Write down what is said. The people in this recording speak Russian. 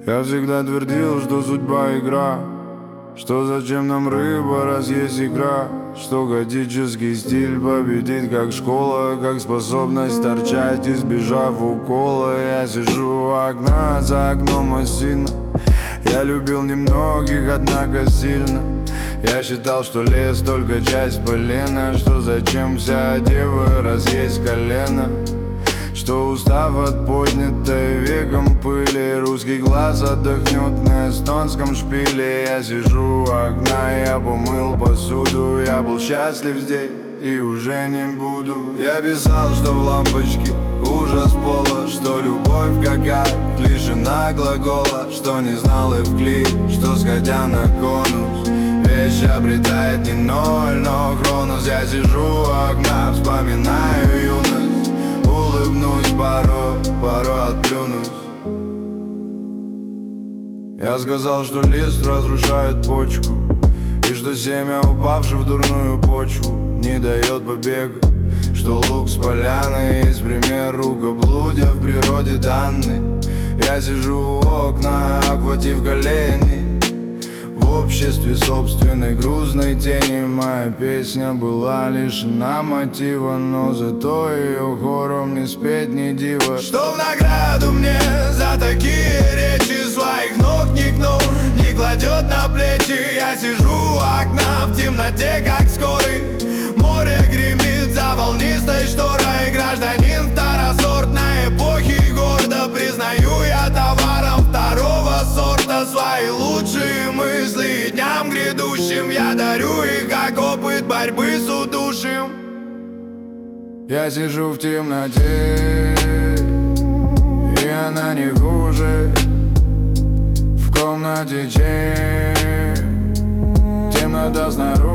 Я всегда твердил, что судьба игра, что зачем нам рыба, раз есть икра, что готический стиль победит как школа, как способность торчать, избежав укола. Я сижу у окна, за окном осина. Я любил немногих, однако сильно. Я считал, что лес только часть полена, что зачем вся дева, раз есть колено, что устав от поднятой веком пыли, русский глаз отдохнет на эстонском шпиле. Я сижу у окна, я помыл посуду, я был счастлив здесь и уже не буду. Я писал, что в лампочке ужас пола, что любовь какая лишена глагола, что не знал Эвклид, что сходя на конус вещь обретает не ноль, но хронос. Я сижу у окна, вспоминаю юность, улыбнусь порой отплюнусь. Я сказал, что лист разрушает почку, и что семя, упавшее в дурную почву, не дает побега, что лук с поляны есть пример рукоблудия в природе данный. Я сижу у окна, охватив колени, в обществе собственной грузной тени. Моя песня была лишена мотива, но зато ее хором не спеть, не диво. Что в награду мне за такие речи своих ног никто не кладет на плечи. Я сижу у окна в темноте, как скорый. Море гремит за волнистой шторой. Гражданин второсортной эпохи, гордо признаю я товаром второго сорта. Свои лучшие мысли дням грядущим я дарю их, как опыт борьбы с удушьем. Я сижу в темноте, и она не хуже. В комнате темнота снаружи.